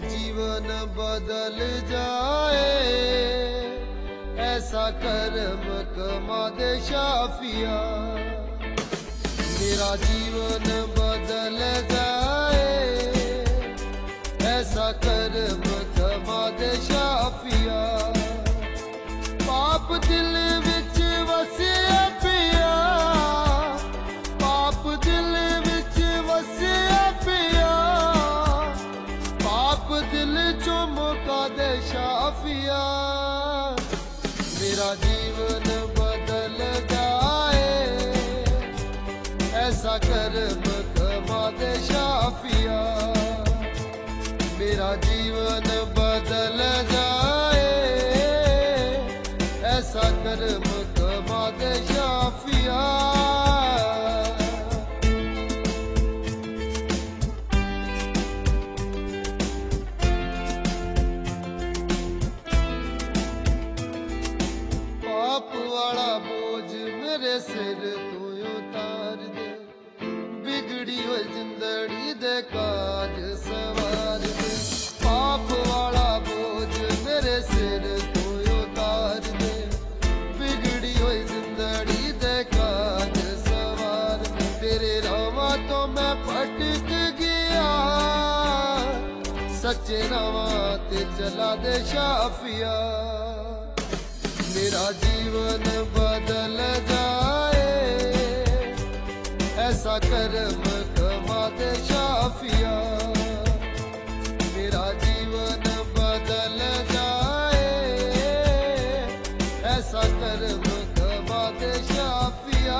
जीवन बदल जाए, ऐसा कर्म कमा दे शाफिया। मेरा जीवन बदल जाए, ऐसा कर्म कमा दे शाफिया। पाप दिल विच वसिया पिया, पाप दिल विच वसिया पिया, पाप दिल चो मुका दे शाफिया। मेरा जीवन बदल जाए, ऐसा कर्म कमा दे शाफिया। मेरा जीवन बदल जाए, ऐसा कर्म कमा दे शाफिया। पाप वाला बोझ मेरे सिर तू उतार दे, बिगड़ी हुई जिंदड़ी दे काज सवार दे। पाप वाला बोझ मेरे सिर तू उतार दे, बिगड़ी हुई जिंदड़ी दे काज सवार दे। तेरे रावा तो मैं भटक गया, सच्चे रावा ते चला दे शाफिया। मेरा जीवन बदल जाए, ऐसा कर्म कमा दे शाफिया। मेरा जीवन बदल जाए, ऐसा कर्म कमा दे शाफिया।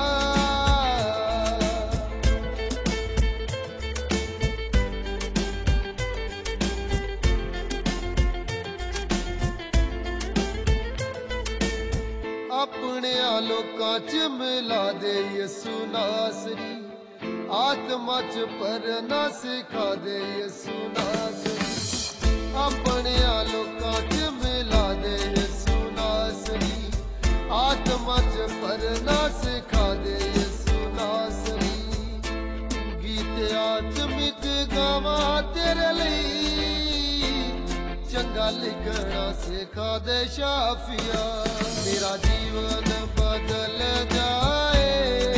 अपने लोकां च मिला दे यसु नासरी, आत्मा च परना सिखा दे यसु नासरी। अपने लोकां च मिला दे यसु नासरी, आत्मा च परना सिखा दे यसु नासरी। गीत आत्मिक गावा तेरे लिए, चंगा लिखना सिखा दे शाफिया। मेरा जीवन बदल जाए,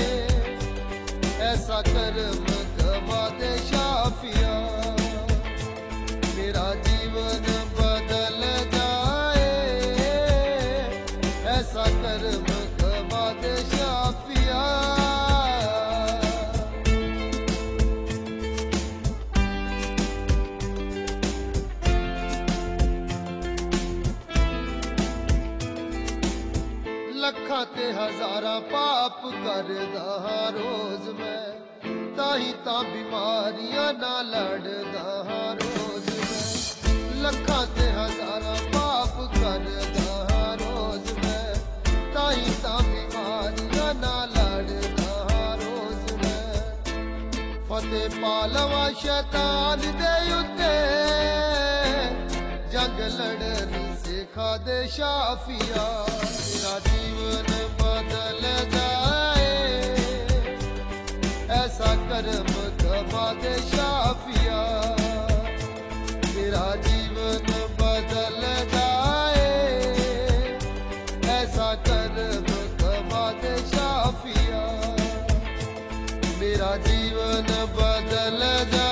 ऐसा कर्म कमा दे शाफिया। मेरा जीवन बदल जाए, ऐसा कर्म कमा दे शाफिया। लखा ते हजारा पाप करदा हां रोज मैं, ताही तां बीमारियां ना लड़दा हां रोज मैं। लखा ते हजारा पाप करदा हां रोज मैं, ताही तां बीमारियां ना लड़दा हां रोज मैं। फतेह पालवा शैतान दे उत्ते, जंग लड़नी सिखा दे शाफिया। मेरा जीवन बदल जाए, ऐसा कर्म कमा दे शाफिया। मेरा जीवन बदल जाए, ऐसा कर्म कमा दे शाफिया। मेरा जीवन बदल जाए।